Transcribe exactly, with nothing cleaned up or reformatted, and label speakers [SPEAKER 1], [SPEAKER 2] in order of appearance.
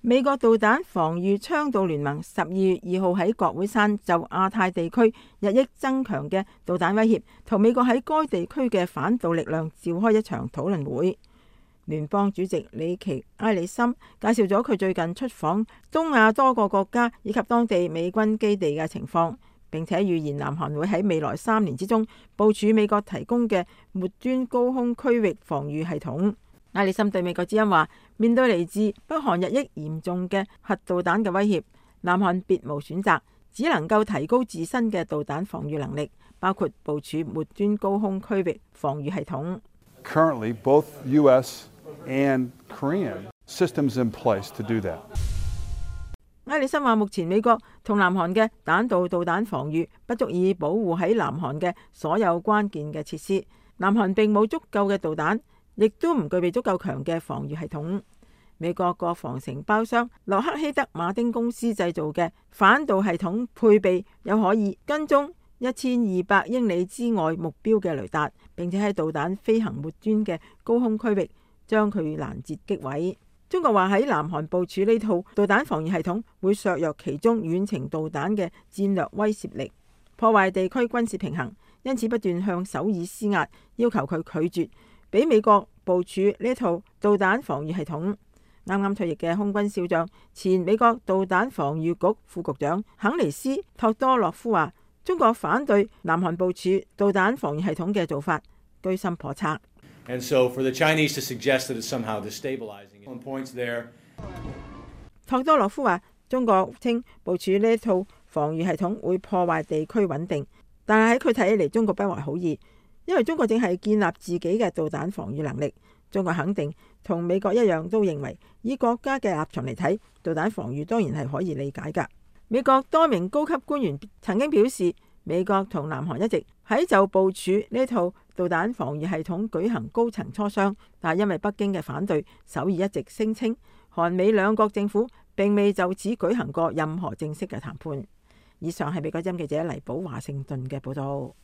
[SPEAKER 1] 美國導彈防禦倡導聯盟十二月二號喺國會山就亞太地區日益增強嘅導彈威脅同美國喺該地區嘅反導力量召開一場討論會。聯邦主席里奇埃里森介紹咗佢最近出訪東亞多個國家以及當地美軍基地嘅情況，並且預言南韓會喺未來三年之中部署美國提供嘅末端高空區域防禦系統。埃里森對美國之音話，面對嚟自北韓日益嚴重嘅核導彈嘅威脅，南韓別無選擇，只能夠提高自身嘅導彈防禦能力，包括部署末端高空區域防禦系統。
[SPEAKER 2] Currently, both U S and Korean systems in place to do that.
[SPEAKER 1] 埃里森話，目前美國同南韓嘅彈道導彈防禦不足以保護喺南韓嘅所有關鍵嘅設施，南韓並冇足夠嘅導彈，亦都唔具備足夠強嘅防禦系統。美國國防承包商洛克希德馬丁公司製造嘅反導系統配備有可以跟蹤一千二百英里之外目標嘅雷達，並且喺導彈飛行末端嘅高空區域將佢攔截擊毀。中國話喺南韓部署呢套導彈防禦系統會削弱其中遠程導彈嘅戰略威懾力，破壞地區軍事平衡，因此不斷向首爾施壓，要求佢拒絕俾美國部署呢套導彈防禦系統。啱啱退役嘅空軍少將、前美國導彈防禦局副局長肯尼斯·托多洛夫話，中國反對南韓部署導彈防禦系統嘅做法居心叵測。
[SPEAKER 3] And so for the Chinese to suggest that it's somehow destabilizing points there.
[SPEAKER 1] 托多洛夫話，中國稱部署呢套防禦系統會破壞地區穩定，但係喺佢睇起嚟，中國不懷好意，因為中國正係建立自己嘅導彈防禦能力。中國肯定同美國一樣，都認為以國家嘅立場嚟睇，導彈防禦當然係可以理解㗎。美國多名高級官員曾經表示，美國同南韓一直喺就部署呢套導彈防禦系統舉行高層磋商，但係因為北京嘅反對，首爾一直聲稱韓美兩國政府並未就此舉行過任何正式嘅談判。以上係美國之音記者黎寶華盛頓嘅報道。